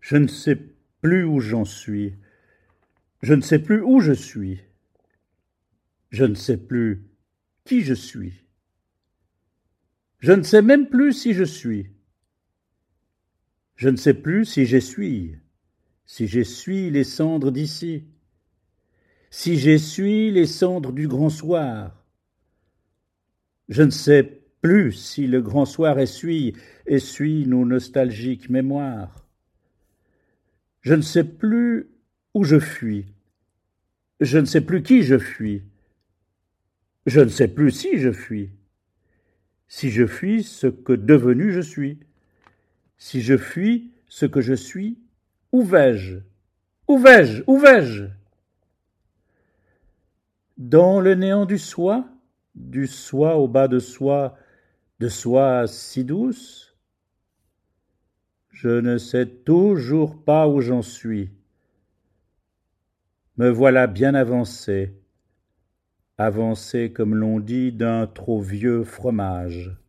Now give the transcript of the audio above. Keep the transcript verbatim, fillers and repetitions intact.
Je ne sais plus où j'en suis. Je ne sais plus où je suis. Je ne sais plus qui je suis. Je ne sais même plus si je suis. Je ne sais plus si j'essuie, si j'essuie les cendres d'ici, si j'essuie les cendres du grand soir. Je ne sais plus si le grand soir essuie, essuie nos nostalgiques mémoires. Je ne sais plus où je fuis. Je ne sais plus qui je fuis. Je ne sais plus si je fuis. Si je fuis ce que devenu je suis. Si je fuis ce que je suis, où vais-je? Où vais-je? Où vais-je? Dans le néant du soi, du soi au bas de soi, de soi si douce? Je ne sais toujours pas où j'en suis. Me voilà bien avancé, avancé comme l'on dit d'un trop vieux fromage.